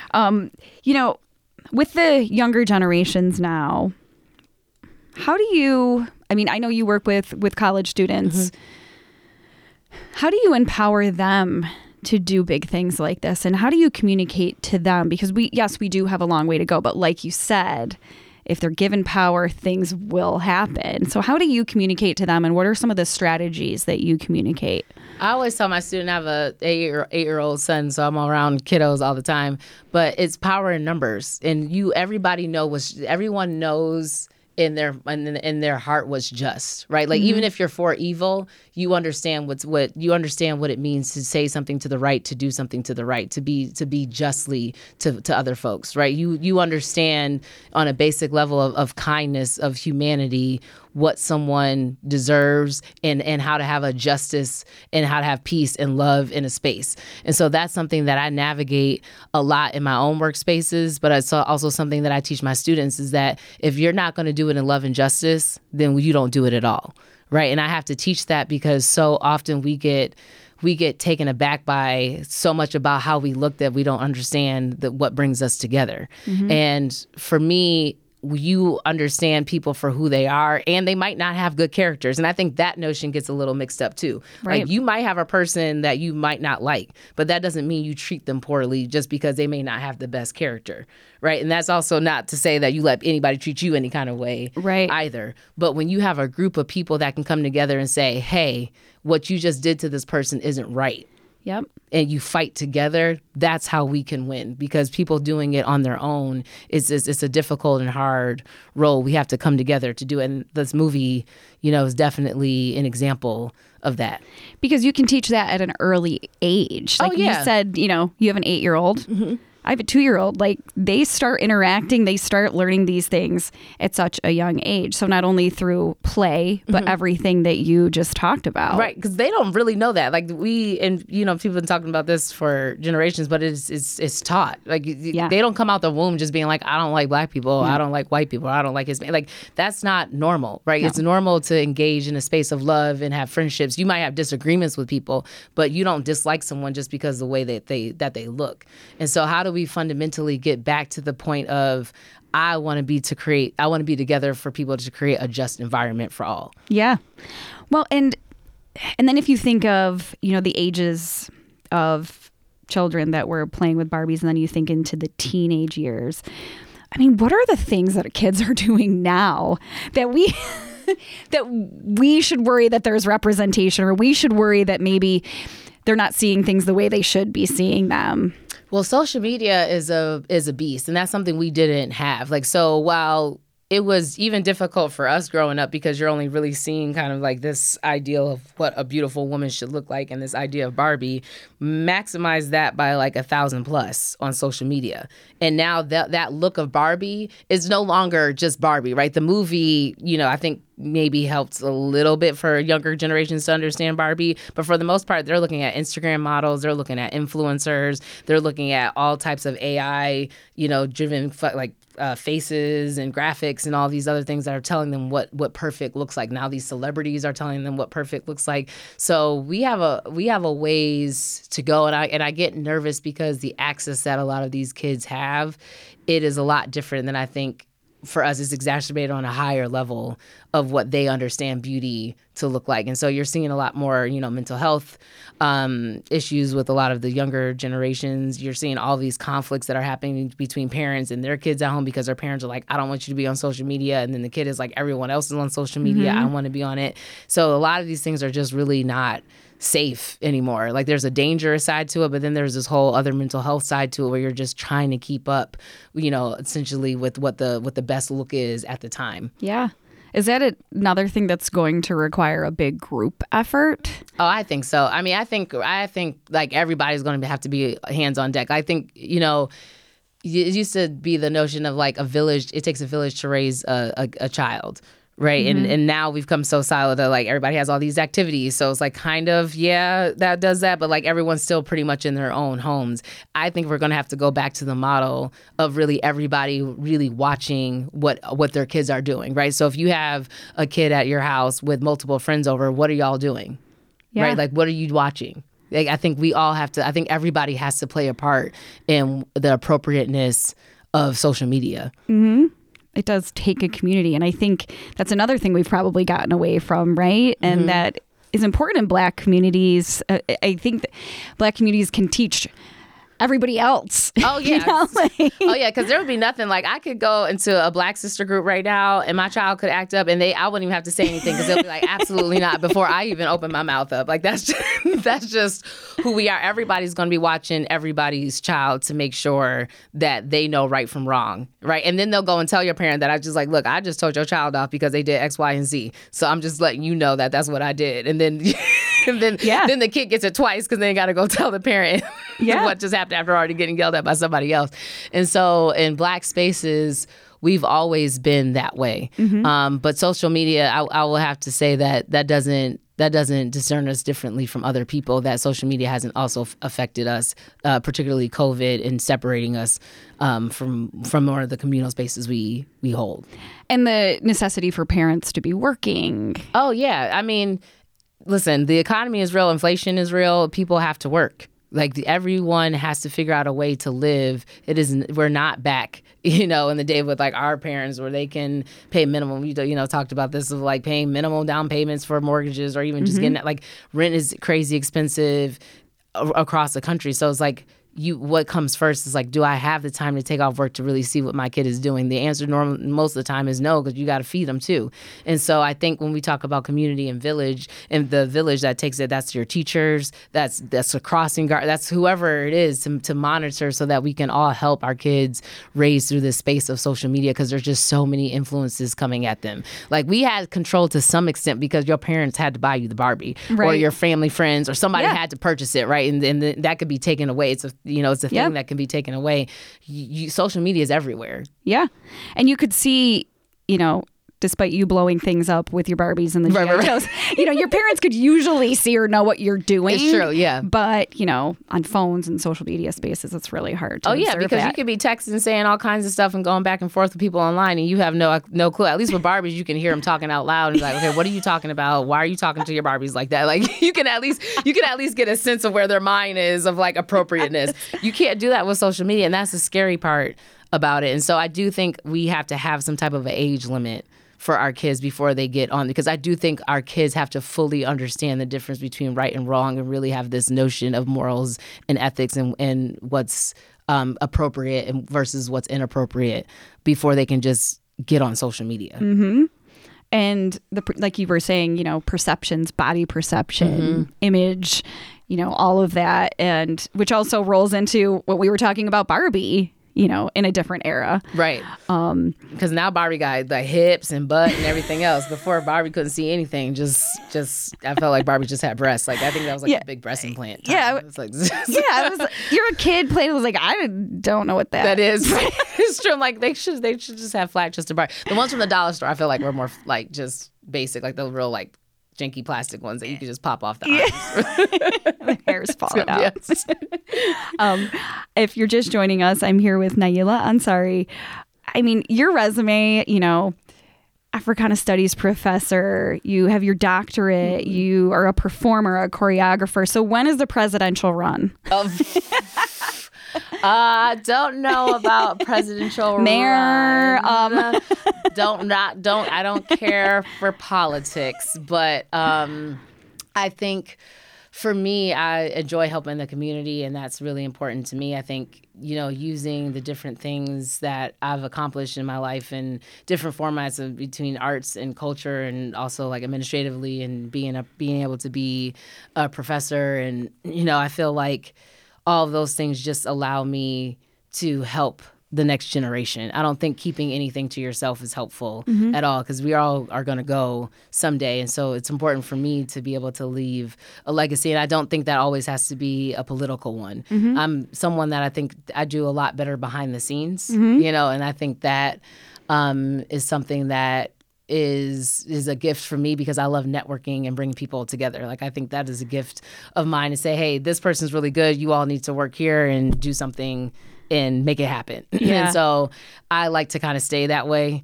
with the younger generations now, how do you, I know you work with college students. Mm-hmm. How do you empower them to do big things like this? And how do you communicate to them? Because we do have a long way to go, but like you said, if they're given power, things will happen. So how do you communicate to them, and what are some of the strategies that you communicate? I always tell my student, I have a 8-year-old son, so I'm around kiddos all the time, but it's power in numbers. And everyone knows in their heart what's just, right? Mm-hmm. Even if you're for evil, you understand what it means to say something to the right, to do something to the right, to be justly to other folks, right? You understand on a basic level of kindness, of humanity, what someone deserves, and how to have a justice and how to have peace and love in a space. And so that's something that I navigate a lot in my own workspaces, but it's also something that I teach my students, is that if you're not going to do it in love and justice, then you don't do it at all, right? And I have to teach that because so often we get taken aback by so much about how we look that we don't understand what brings us together. Mm-hmm. And for me, you understand people for who they are, and they might not have good characters. And I think that notion gets a little mixed up too. Right. You might have a person that you might not like, but that doesn't mean you treat them poorly just because they may not have the best character. Right. And that's also not to say that you let anybody treat you any kind of way either. But when you have a group of people that can come together and say, hey, what you just did to this person isn't right. Yep. And you fight together, that's how we can win, because people doing it on their own it's a difficult and hard role. We have to come together to do it. And this movie, is definitely an example of that. Because you can teach that at an early age. You said, you have an 8-year-old. Mm-hmm. I have a 2-year-old. They start interacting, they start learning these things at such a young age. So not only through play, but mm-hmm. everything that you just talked about. Right, because they don't really know that. People have been talking about this for generations, but it's taught. They don't come out the womb just being like, I don't like Black people, I don't like white people, I don't like Hispanic. That's not normal, right? No. It's normal to engage in a space of love and have friendships. You might have disagreements with people, but you don't dislike someone just because of the way that they look. And so how do we fundamentally get back to the point of I want to be together for people to create a just environment for all. Yeah. Well, and then if you think of, the ages of children that were playing with Barbies, and then you think into the teenage years, what are the things that kids are doing now that we should worry that there's representation, or we should worry that maybe they're not seeing things the way they should be seeing them? Well, social media is a beast, and that's something we didn't have. So while it was even difficult for us growing up, because you're only really seeing kind of this ideal of what a beautiful woman should look like, and this idea of Barbie, maximize that by 1,000 plus on social media. And now that look of Barbie is no longer just Barbie, right? The movie, I think maybe helped a little bit for younger generations to understand Barbie. But for the most part, they're looking at Instagram models, they're looking at influencers, they're looking at all types of AI, driven faces and graphics and all these other things that are telling them what perfect looks like. Now these celebrities are telling them what perfect looks like. So we have a ways to go, and I get nervous because the access that a lot of these kids have, it is a lot different than I think for us is exacerbated on a higher level of what they understand beauty to look like. And so you're seeing a lot more, mental health issues with a lot of the younger generations. You're seeing all these conflicts that are happening between parents and their kids at home because their parents are like, I don't want you to be on social media. And then the kid is like, everyone else is on social media. Mm-hmm. I don't want to be on it. So a lot of these things are just really not safe anymore. Like there's a dangerous side to it, but then there's this whole other mental health side to it where you're just trying to keep up, essentially with what the best look is at the time. Yeah. Is that another thing that's going to require a big group effort? Oh, I think so. I mean, I think like everybody's going to have to be hands on deck. I think, it used to be the notion of like a village. It takes a village to raise a child. Right. Mm-hmm. And now we've come so siloed that like everybody has all these activities. So it's like kind of, yeah, that does that. But like everyone's still pretty much in their own homes. I think we're going to have to go back to the model of really everybody really watching what their kids are doing. Right. So if you have a kid at your house with multiple friends over, what are y'all doing? Yeah. Right. Like, what are you watching? Like, I think I think everybody has to play a part in the appropriateness of social media. Mm-hmm. It does take a community. And I think that's another thing we've probably gotten away from, right? And mm-hmm. that is important in Black communities. I think that Black communities can teach everybody else. Oh, yeah. Because there would be nothing. Like, I could go into a Black sister group right now and my child could act up and I wouldn't even have to say anything because they'll be like, absolutely not, before I even open my mouth up. Like, that's just who we are. Everybody's going to be watching everybody's child to make sure that they know right from wrong, right? And then they'll go and tell your parent that I just like, look, I just told your child off because they did X, Y, and Z. So I'm just letting you know that that's what I did. And then then the kid gets it twice because they got to go tell the parent what just happened after already getting yelled at by somebody else. And so in Black spaces, we've always been that way. Mm-hmm. But social media, I will have to say that doesn't discern us differently from other people, that social media hasn't also affected us, particularly COVID, in separating us from more of the communal spaces we hold. And the necessity for parents to be working. Oh, yeah. I mean, listen, the economy is real. Inflation is real. People have to work. Like, everyone has to figure out a way to live. We're not back, in the day with like our parents where they can pay minimum. We talked about this of like paying minimal down payments for mortgages or even just getting like rent is crazy expensive across the country. So it's like, what comes first is like, do I have the time to take off work to really see what my kid is doing? The answer most of the time is no, because you got to feed them too. And so I think when we talk about community and village, and the village that takes it, that's your teachers, that's a crossing guard, that's whoever it is to monitor so that we can all help our kids raise through this space of social media, because there's just so many influences coming at them. Like, we had control to some extent because your parents had to buy you the Barbie, right, or your family friends or somebody had to purchase it, right? And that could be taken away. It's a thing that can be taken away. Social media is everywhere. Yeah. And you could see, despite you blowing things up with your Barbies and the G.I. Joes, your parents could usually see or know what you're doing. It's true, yeah. But, on phones and social media spaces, it's really hard to observe because that. You could be texting, saying all kinds of stuff and going back and forth with people online, and you have no clue. At least with Barbies, you can hear them talking out loud and be like, okay, what are you talking about? Why are you talking to your Barbies like that? Like, you can at least get a sense of where their mind is of like appropriateness. You can't do that with social media, and that's the scary part about it. And so I do think we have to have some type of an age limit for our kids before they get on, because I do think our kids have to fully understand the difference between right and wrong and really have this notion of morals and ethics and what's appropriate versus what's inappropriate before they can just get on social media. Mm-hmm. And like you were saying, perceptions, body perception, image, all of that, and which also rolls into what we were talking about Barbie, in a different era. Right. Because now Barbie got the hips and butt and everything else. Before, Barbie couldn't see anything. Just I felt like Barbie just had breasts. Like, I think that was like a big breast implant time. Yeah. It was like, you're a kid playing. It was like, I don't know what that is. It's true. Like, they should just have flat chested Barbie. The ones from the dollar store, I feel like were more like just basic, like the real like janky plastic ones that you could just pop off the arms. The hair's falling out. Yes. If you're just joining us, I'm here with Naila Ansari. I mean, your resume, Africana Studies professor, you have your doctorate, you are a performer, a choreographer. So when is the presidential run? I don't know about presidential mayor. I don't care for politics, but I think For me, I enjoy helping the community, and that's really important to me. I think, using the different things that I've accomplished in my life in different formats of between arts and culture, and also like administratively, and being able to be a professor. And, I feel like all of those things just allow me to help the next generation. I don't think keeping anything to yourself is helpful at all, because we all are going to go someday. And so it's important for me to be able to leave a legacy. And I don't think that always has to be a political one. I'm someone that I think I do a lot better behind the scenes, and I think that is something that is a gift for me, because I love networking and bringing people together. Like, I think that is a gift of mine, to say, hey, this person's really good. You all need to work here and do something and make it happen. Yeah. And so I like to kind of stay that way.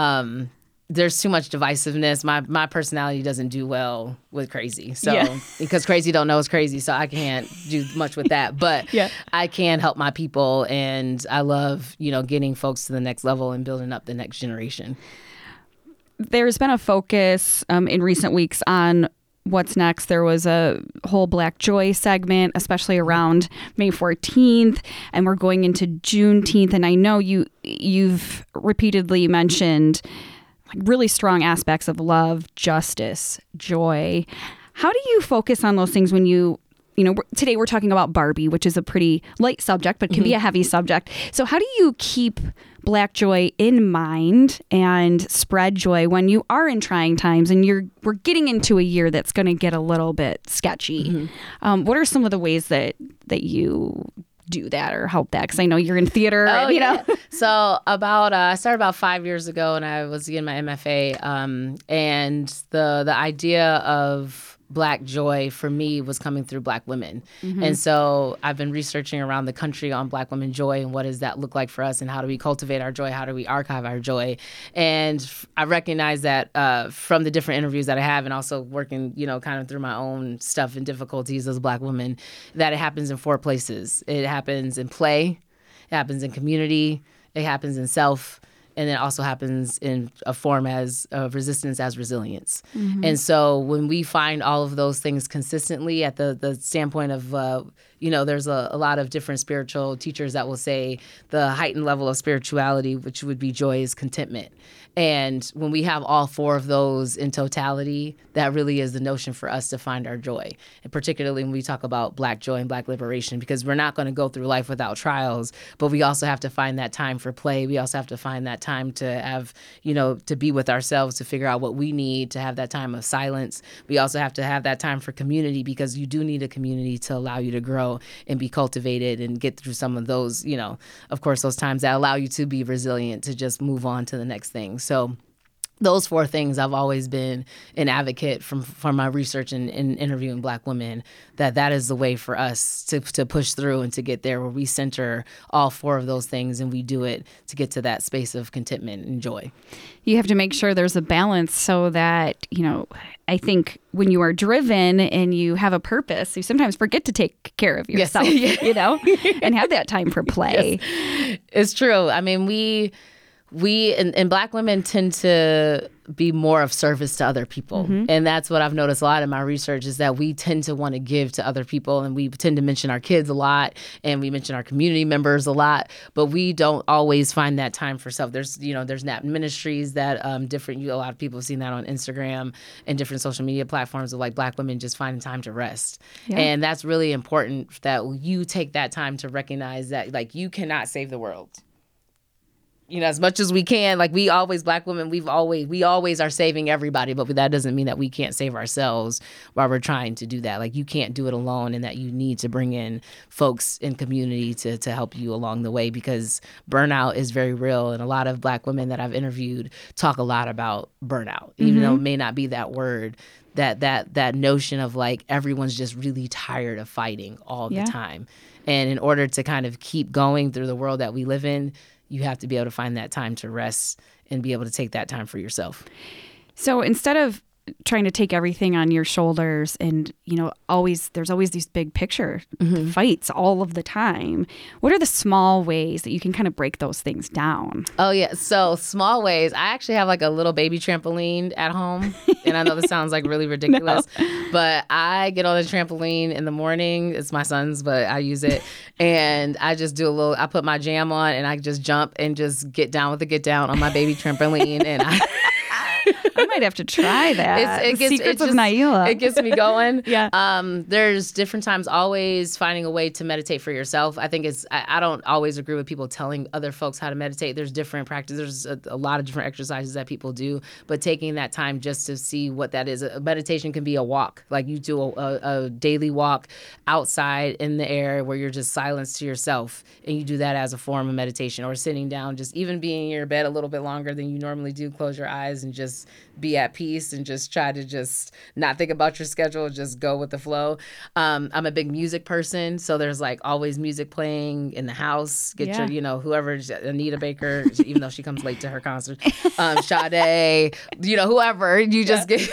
There's too much divisiveness. My personality doesn't do well with crazy. So because crazy don't know it's crazy, so I can't do much with that. But I can help my people, and I love, getting folks to the next level and building up the next generation. There's been a focus in recent weeks on what's next. There was a whole Black Joy segment, especially around May 14th, and we're going into Juneteenth. And I know you've repeatedly mentioned like really strong aspects of love, justice, joy. How do you focus on those things when today we're talking about Barbie, which is a pretty light subject, but can be a heavy subject. So how do you keep Black joy in mind and spread joy when you are in trying times and we're getting into a year that's going to get a little bit sketchy? What are some of the ways that you do that or help that? Because I know you're in theater. So I started about 5 years ago, and I was getting my MFA. And the idea of Black joy for me was coming through Black women. And so I've been researching around the country on Black women joy, and what does that look like for us, and how do we cultivate our joy? How do we archive our joy? And I recognize that from the different interviews that I have, and also working, kind of through my own stuff and difficulties as a Black woman, that it happens in 4 places. It happens in play, it happens in community, it happens in self, and it also happens in a form of resistance as resilience. And so when we find all of those things consistently at the standpoint of, there's a lot of different spiritual teachers that will say the heightened level of spirituality, which would be joy, is contentment. And when we have all 4 of those in totality, that really is the notion for us to find our joy. And particularly when we talk about Black joy and Black liberation, because we're not going to go through life without trials, but we also have to find that time for play. We also have to find that time to have, to be with ourselves, to figure out what we need, to have that time of silence. We also have to have that time for community, because you do need a community to allow you to grow and be cultivated and get through some of those, of course, those times that allow you to be resilient, to just move on to the next thing. So those 4 things, I've always been an advocate from my research and interviewing Black women, that is the way for us to push through and to get there, where we center all 4 of those things, and we do it to get to that space of contentment and joy. You have to make sure there's a balance, so that, I think when you are driven and you have a purpose, you sometimes forget to take care of yourself, and have that time for play. Yes. It's true. I mean, we and Black women tend to be more of service to other people. And that's what I've noticed a lot in my research, is that we tend to want to give to other people, and we tend to mention our kids a lot, and we mention our community members a lot, but we don't always find that time for self. There's NAP ministries that a lot of people have seen that on Instagram and different social media platforms of like Black women just finding time to rest. Yeah. And that's really important, that you take that time to recognize that like you cannot save the world. As much as we can, like Black women, we always are saving everybody, but that doesn't mean that we can't save ourselves while we're trying to do that. Like, you can't do it alone, and that you need to bring in folks in community to help you along the way, because burnout is very real. And a lot of Black women that I've interviewed talk a lot about burnout, even though it may not be that word, that notion of like everyone's just really tired of fighting all the time. And in order to kind of keep going through the world that we live in, you have to be able to find that time to rest and be able to take that time for yourself. So instead of trying to take everything on your shoulders and, there's always these big picture fights all of the time. What are the small ways that you can kind of break those things down? Oh, yeah. So small ways. I actually have like a little baby trampoline at home. And I know this sounds like really ridiculous, but I get on the trampoline in the morning. It's my son's, but I use it. And I just do I put my jam on and I just jump and just get down with the get down on my baby trampoline. And I might have to try that. Secrets of Naila. It gets me going. Yeah. There's different times always finding a way to meditate for yourself. I think I don't always agree with people telling other folks how to meditate. There's different practices. There's a lot of different exercises that people do, but taking that time just to see what that is. A meditation can be a walk. Like you do a daily walk outside in the air where you're just silenced to yourself, and you do that as a form of meditation, or sitting down, just even being in your bed a little bit longer than you normally do. Close your eyes and just be at peace and just try to just not think about your schedule, just go with the flow. I'm a big music person, so there's like always music playing in the house. Get your, whoever, Anita Baker, even though she comes late to her concert, Sade, whoever, you just get...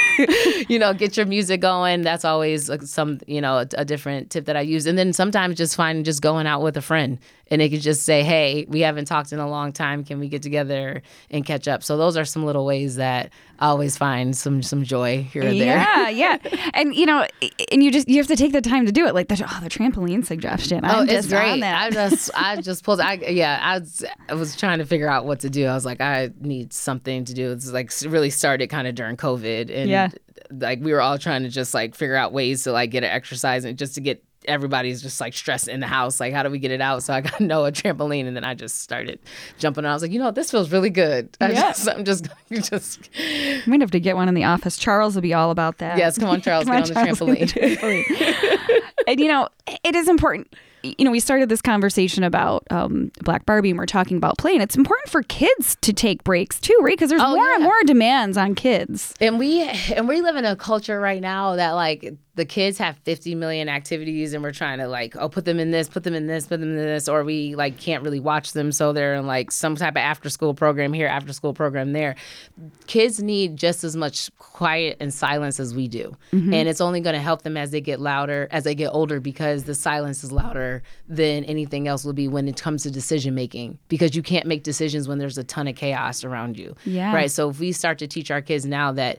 get your music going. That's always a different tip that I use. And then sometimes just going out with a friend, and they could just say, hey, we haven't talked in a long time. Can we get together and catch up? So those are some little ways that I always find some joy here and there. Yeah. And, and you have to take the time to do it. Like the trampoline suggestion. It's great. On that. I just pulled, I was trying to figure out what to do. I was like, I need something to do. It's like really started kind of during COVID. And like we were all trying to just like figure out ways to like get an exercise and just to get everybody's just like stressed in the house. Like, how do we get it out? So I got a trampoline, and then I just started jumping. And I was like, this feels really good. I'm just. I might have to get one in the office. Charles will be all about that. Yes, come on, Charles, get on the trampoline. And it is important. We started this conversation about Black Barbie, and we're talking about play, and it's important for kids to take breaks too, right? Because there's more and more demands on kids. And we live in a culture right now that like the kids have 50 million activities, and we're trying to like, put them in this, put them in this, put them in this, or we like can't really watch them, so they're in like some type of after school program here, after school program there. Kids need just as much quiet and silence as we do, and it's only going to help them as they get older, because the silence is louder than anything else will be when it comes to decision making, because you can't make decisions when there's a ton of chaos around you. Yeah. Right. So if we start to teach our kids now that,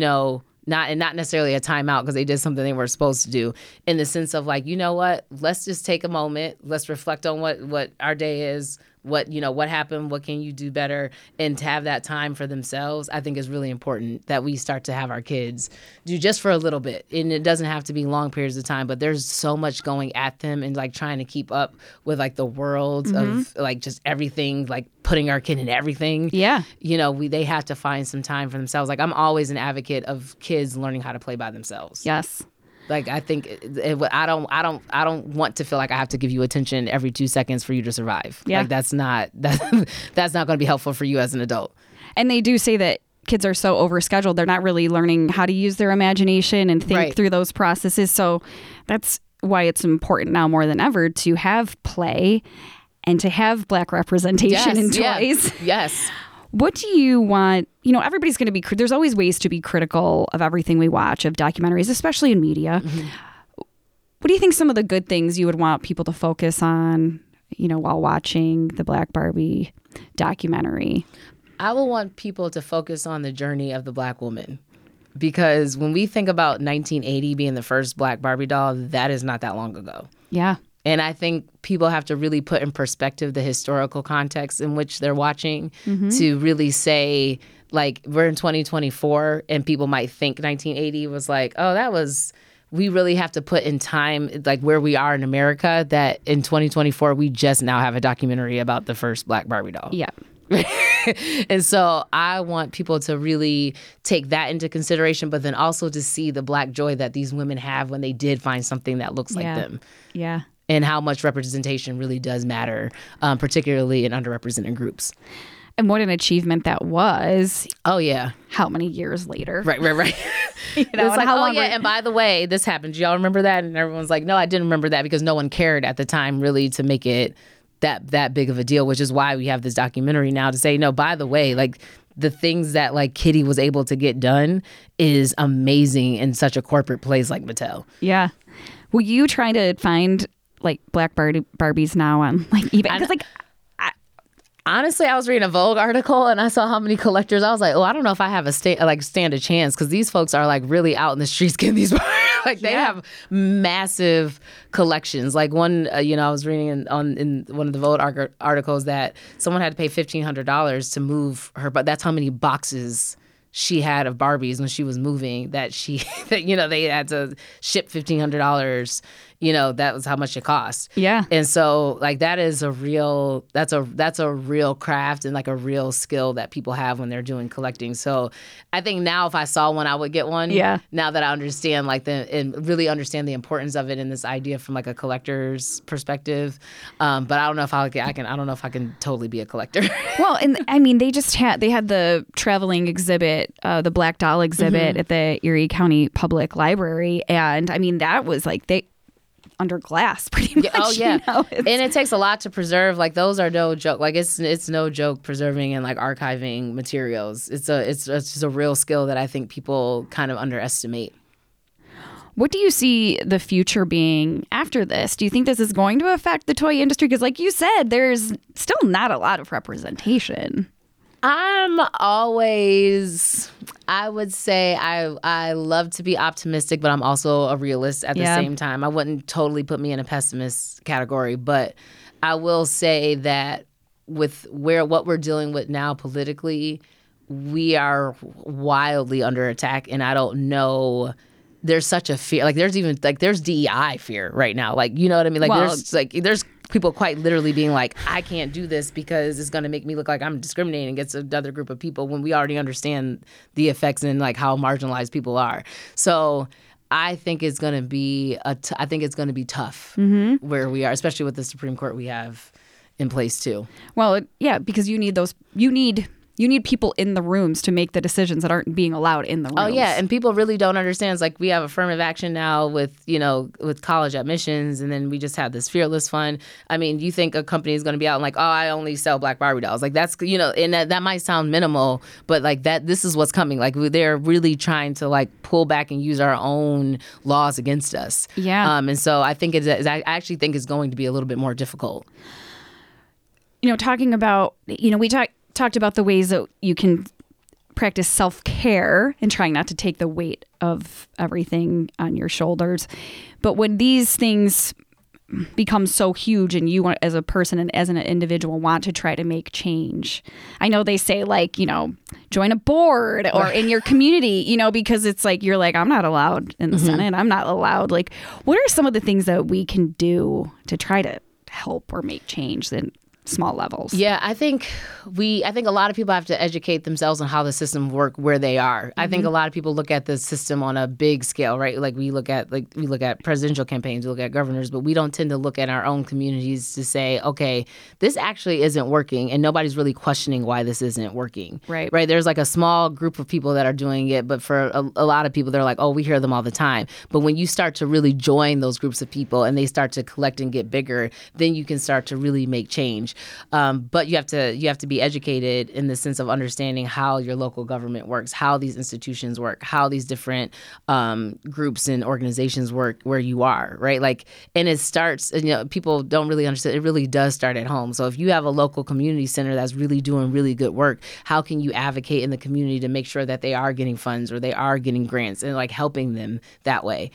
not necessarily a timeout because they did something they were supposed to do, in the sense of like, what, let's just take a moment, let's reflect on what our day is, what happened, what can you do better, and to have that time for themselves, I think is really important that we start to have our kids do just for a little bit. And it doesn't have to be long periods of time, but there's so much going at them and like trying to keep up with like the world of like just everything, like putting our kid in everything. Yeah. They have to find some time for themselves. Like I'm always an advocate of kids learning how to play by themselves. Yes. Like I think I don't want to feel like I have to give you attention every 2 seconds for you to survive. Yeah. Like that's not going to be helpful for you as an adult. And they do say that kids are so overscheduled, they're not really learning how to use their imagination and think through those processes. So that's why it's important now more than ever to have play and to have Black representation in toys. Yes. What do you want? Everybody's going to be, there's always ways to be critical of everything we watch, of documentaries, especially in media. What do you think some of the good things you would want people to focus on, while watching the Black Barbie documentary? I would want people to focus on the journey of the Black woman. Because when we think about 1980 being the first Black Barbie doll, that is not that long ago. Yeah. And I think people have to really put in perspective the historical context in which they're watching to really say, like, we're in 2024 and people might think 1980 was like, we really have to put in time, like where we are in America, that in 2024, we just now have a documentary about the first Black Barbie doll. Yeah. And so I want people to really take that into consideration, but then also to see the Black joy that these women have when they did find something that looks like them. Yeah. And how much representation really does matter, particularly in underrepresented groups. And what an achievement that was. Oh, yeah. How many years later? Right. It's like, and by the way, this happened. Do y'all remember that? And everyone's like, no, I didn't remember that, because no one cared at the time really to make it that big of a deal, which is why we have this documentary now to say, no, by the way, like the things that like Kitty was able to get done is amazing in such a corporate place like Mattel. Yeah. Will you try to find like Black Barbies now on like eBay? Because like honestly, I was reading a Vogue article and I saw how many collectors. I was like, oh, I don't know if I have stand a chance, because these folks are like really out in the streets getting these. Like they have massive collections. Like one, I was reading in one of the Vogue articles that someone had to pay $1,500 to move her, but that's how many boxes she had of Barbies when she was moving that they had to ship $1,500. That was how much it cost. Yeah. And so like that's a real craft and like a real skill that people have when they're doing collecting. So I think now if I saw one, I would get one. Yeah. Now that I understand and really understand the importance of it and this idea from like a collector's perspective. But I don't know if I don't know if I can totally be a collector. Well, and I mean, they had the traveling exhibit, the Black Doll exhibit at the Erie County Public Library. And I mean, that was like under glass pretty much. Oh yeah. And it takes a lot to preserve. Like those are no joke. Like it's no joke preserving and like archiving materials. It's just a real skill that I think people kind of underestimate. What do you see the future being after this? Do you think this is going to affect the toy industry? Because like you said, there's still not a lot of representation. I would say I love to be optimistic, but I'm also a realist at the same time. I wouldn't totally put me in a pessimist category, but I will say that with what we're dealing with now politically, we are wildly under attack, and I don't know. There's such a fear. Like there's DEI fear right now. Like, you know what I mean? Like there's people quite literally being like, I can't do this because it's going to make me look like I'm discriminating against another group of people, when we already understand the effects and like how marginalized people are. So I think it's going to be tough where we are, especially with the Supreme Court we have in place too. Well, yeah, because you need people in the rooms to make the decisions that aren't being allowed in the rooms. Oh yeah, and people really don't understand. It's like we have affirmative action now with college admissions, and then we just have this Fearless Fund. I mean, you think a company is going to be out and like, oh, I only sell Black Barbie dolls. Like that's, and that might sound minimal, but like this is what's coming. Like they're really trying to like pull back and use our own laws against us. Yeah. And so I think I actually think it's going to be a little bit more difficult. Talking about, we talked about the ways that you can practice self-care and trying not to take the weight of everything on your shoulders. But when these things become so huge and you as a person and as an individual want to try to make change, I know they say like, join a board or in your community, because it's like, you're like, I'm not allowed in the Senate. I'm not allowed. Like, what are some of the things that we can do to try to help or make change then? Small levels. Yeah, I think a lot of people have to educate themselves on how the system work where they are. I think a lot of people look at the system on a big scale, right? Like we look at presidential campaigns, we look at governors, but we don't tend to look at our own communities to say, okay, this actually isn't working, and nobody's really questioning why this isn't working. Right. There's like a small group of people that are doing it, but for a lot of people, they're like, oh, we hear them all the time. But when you start to really join those groups of people and they start to collect and get bigger, then you can start to really make change. But you have to be educated in the sense of understanding how your local government works, how these institutions work, how these different groups and organizations work where you are, right? Like, and it starts, people don't really understand. It really does start at home. So if you have a local community center that's really doing really good work, how can you advocate in the community to make sure that they are getting funds or they are getting grants and like helping them that way?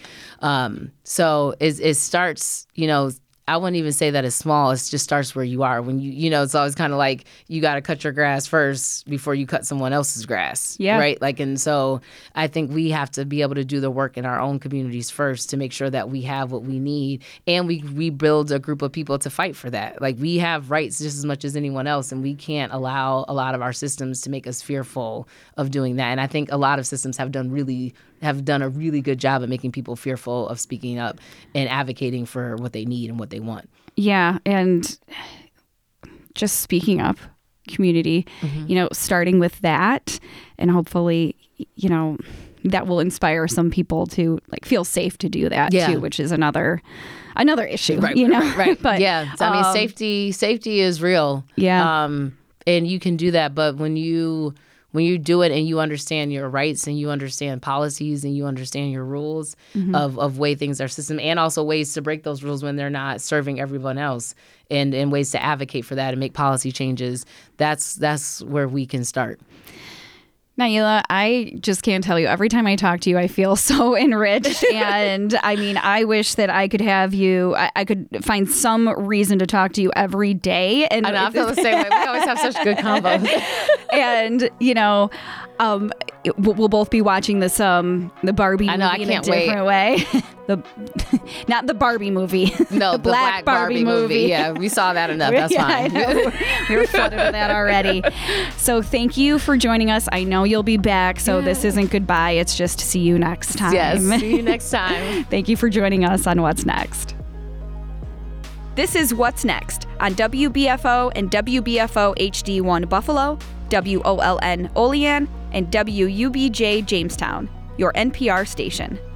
So it starts, I wouldn't even say that it's small. It just starts where you are. When it's always kind of like you got to cut your grass first before you cut someone else's grass. Yeah. Right. Like, and so I think we have to be able to do the work in our own communities first to make sure that we have what we need, and we build a group of people to fight for that. Like, we have rights just as much as anyone else, and we can't allow a lot of our systems to make us fearful of doing that. And I think a lot of systems have done a really good job at making people fearful of speaking up and advocating for what they need and what they want. Yeah, and just speaking up, community, starting with that, and hopefully, that will inspire some people to like feel safe to do that too, which is another issue, Right. But yeah, I mean, safety is real. Yeah. And you can do that, but when you when you do it and you understand your rights and you understand policies and you understand your rules of way things are system, and also ways to break those rules when they're not serving everyone else, and ways to advocate for that and make policy changes, that's where we can start. Nailah, I just can't tell you. Every time I talk to you, I feel so enriched. And I mean, I wish that I could have you, I could find some reason to talk to you every day. And I know, I feel the same way. We always have such good combos. And, you know, we'll both be watching this the Barbie movie I can't in a different way. Not the Barbie movie. No, the Black Barbie movie. Yeah, we saw that enough. That's fine. We were flooded with that already. So thank you for joining us. I know you'll be back, so this isn't goodbye. It's just see you next time. Yes, see you next time. Thank you for joining us on What's Next. This is What's Next on WBFO and WBFO HD1 Buffalo, WOLN Olean, and WUBJ Jamestown, your NPR station.